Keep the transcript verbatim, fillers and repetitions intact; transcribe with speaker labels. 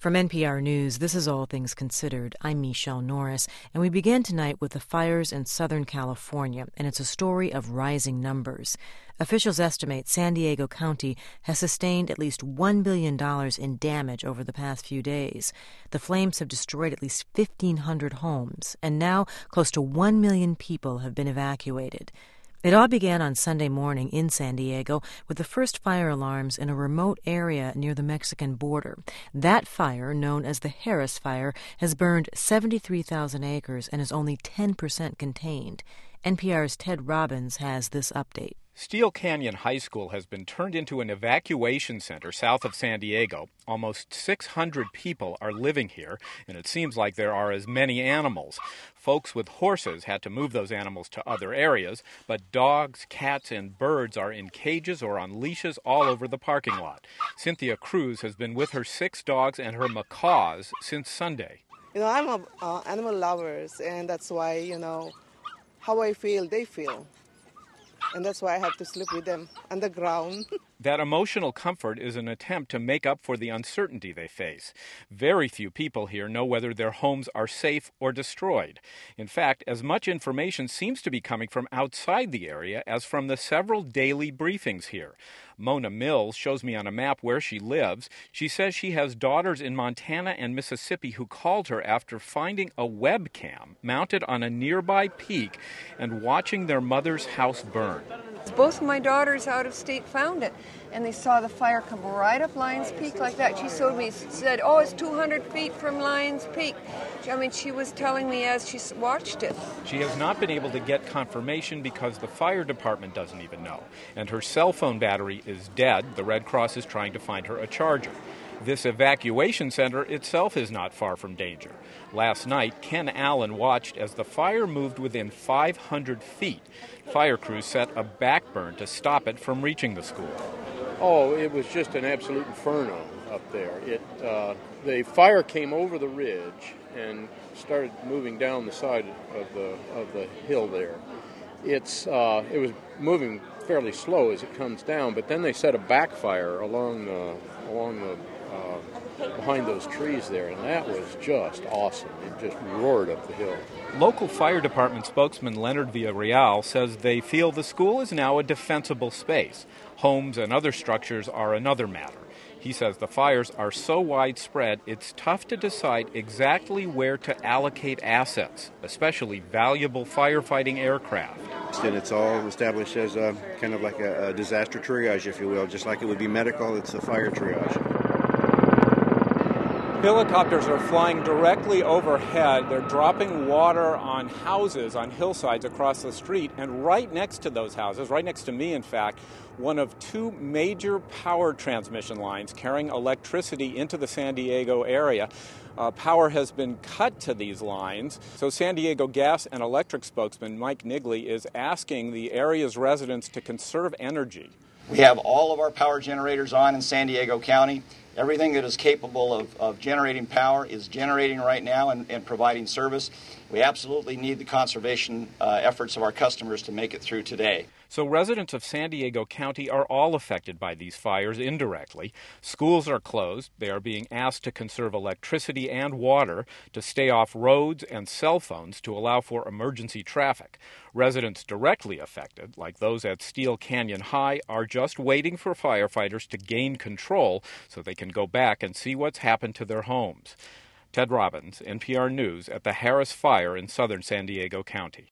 Speaker 1: From N P R News, this is All Things Considered. I'm Michelle Norris, and we begin tonight with the fires in Southern California, and it's a story of rising numbers. Officials estimate San Diego County has sustained at least one billion dollars in damage over the past few days. The flames have destroyed at least fifteen hundred homes, and now close to one million people have been evacuated. It all began on Sunday morning in San Diego with the first fire alarms in a remote area near the Mexican border. That fire, known as the Harris Fire, has burned seventy-three thousand acres and is only ten percent contained. N P R's Ted Robbins has this update.
Speaker 2: Steele Canyon High School has been turned into an evacuation center south of San Diego. Almost six hundred people are living here, and it seems like there are as many animals. Folks with horses had to move those animals to other areas, but dogs, cats, and birds are in cages or on leashes all over the parking lot. Cynthia Cruz has been with her six dogs and her macaws since Sunday.
Speaker 3: You know, I'm a uh, animal lovers, and that's why, you know, how I feel, they feel. And that's why I have to sleep with them on the ground.
Speaker 2: That emotional comfort is an attempt to make up for the uncertainty they face. Very few people here know whether their homes are safe or destroyed. In fact, as much information seems to be coming from outside the area as from the several daily briefings here. Mona Mills shows me on a map where she lives. She says she has daughters in Montana and Mississippi who called her after finding a webcam mounted on a nearby peak and watching their mother's house burn.
Speaker 4: Both of my daughters out of state found it, and they saw the fire come right up Lions Peak like that. She showed me, said, oh, it's two hundred feet from Lions Peak. I mean, she was telling me as she watched it.
Speaker 2: She has not been able to get confirmation because the fire department doesn't even know. And her cell phone battery is dead. The Red Cross is trying to find her a charger. This evacuation center itself is not far from danger. Last night, Ken Allen watched as the fire moved within five hundred feet. Fire crews set a backburn to stop it from reaching the school.
Speaker 5: Oh, it was just an absolute inferno up there. It, uh, the fire came over the ridge and started moving down the side of the of the hill there. It's uh, it was moving fairly slow as it comes down, but then they set a backfire along the along the uh, behind those trees there, and that was just awesome. It just roared up the hill.
Speaker 2: Local fire department spokesman Leonard Villarreal says they feel the school is now a defensible space. Homes and other structures are another matter. He says the fires are so widespread, it's tough to decide exactly where to allocate assets, especially valuable firefighting aircraft.
Speaker 6: And it's all established as a kind of like a, a disaster triage, if you will. Just like it would be medical, it's a fire triage.
Speaker 2: Helicopters are flying directly overhead. They're dropping water on houses, on hillsides across the street. And right next to those houses, right next to me, in fact, one of two major power transmission lines carrying electricity into the San Diego area. Uh, power has been cut to these lines. So San Diego Gas and Electric spokesman Mike Nigley is asking the area's residents to conserve energy.
Speaker 7: We have all of our power generators on in San Diego County. Everything that is capable of, of generating power is generating right now and, and providing service. We absolutely need the conservation uh, efforts of our customers to make it through today.
Speaker 2: So residents of San Diego County are all affected by these fires indirectly. Schools are closed. They are being asked to conserve electricity and water, to stay off roads and cell phones to allow for emergency traffic. Residents directly affected, like those at Steele Canyon High, are just waiting for firefighters to gain control so they can go back and see what's happened to their homes. Ted Robbins, N P R News, at the Harris Fire in southern San Diego County.